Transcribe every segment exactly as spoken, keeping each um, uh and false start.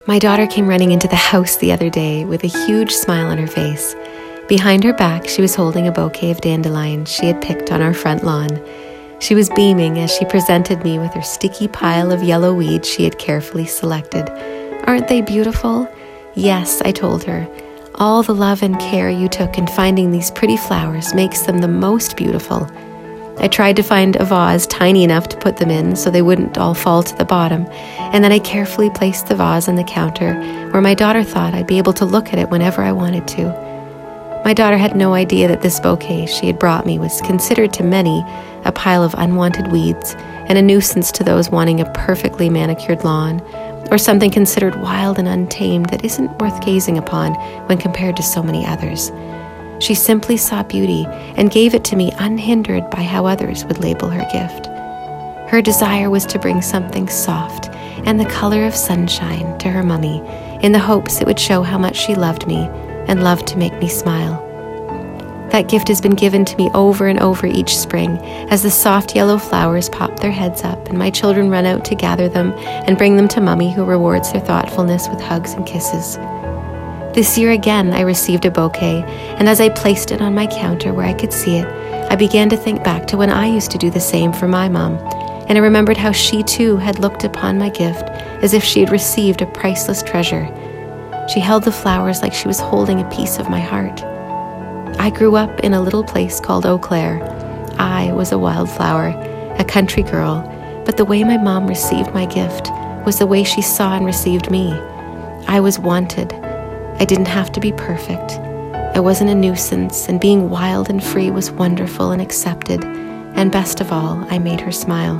My daughter came running into the house the other day with a huge smile on her face. Behind her back, she was holding a bouquet of dandelions she had picked on our front lawn. She was beaming as she presented me with her sticky pile of yellow weeds she had carefully selected. "Aren't they beautiful?" "Yes," I told her. "All the love and care you took in finding these pretty flowers makes them the most beautiful." I tried to find a vase tiny enough to put them in so they wouldn't all fall to the bottom, and then I carefully placed the vase on the counter where my daughter thought I'd be able to look at it whenever I wanted to. My daughter had no idea that this bouquet she had brought me was considered to many a pile of unwanted weeds and a nuisance to those wanting a perfectly manicured lawn, or something considered wild and untamed that isn't worth gazing upon when compared to so many others. She simply saw beauty and gave it to me unhindered by how others would label her gift. Her desire was to bring something soft and the color of sunshine to her mummy in the hopes it would show how much she loved me and loved to make me smile. That gift has been given to me over and over each spring as the soft yellow flowers pop their heads up and my children run out to gather them and bring them to Mummy, who rewards their thoughtfulness with hugs and kisses. This year again I received a bouquet, and as I placed it on my counter where I could see it, I began to think back to when I used to do the same for my mom, and I remembered how she too had looked upon my gift as if she had received a priceless treasure. She held the flowers like she was holding a piece of my heart. I grew up in a little place called Eau Claire. I was a wildflower, a country girl, but the way my mom received my gift was the way she saw and received me. I was wanted. I didn't have to be perfect. I wasn't a nuisance, and being wild and free was wonderful and accepted, and best of all, I made her smile.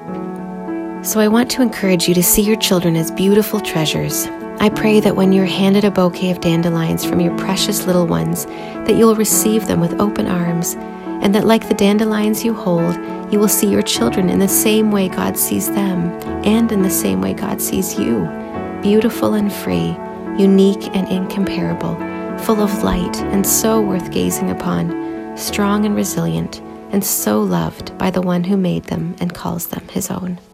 So I want to encourage you to see your children as beautiful treasures. I pray that when you're handed a bouquet of dandelions from your precious little ones, that you'll receive them with open arms, and that like the dandelions you hold, you will see your children in the same way God sees them, and in the same way God sees you, beautiful and free, unique and incomparable, full of light and so worth gazing upon, strong and resilient, and so loved by the one who made them and calls them his own.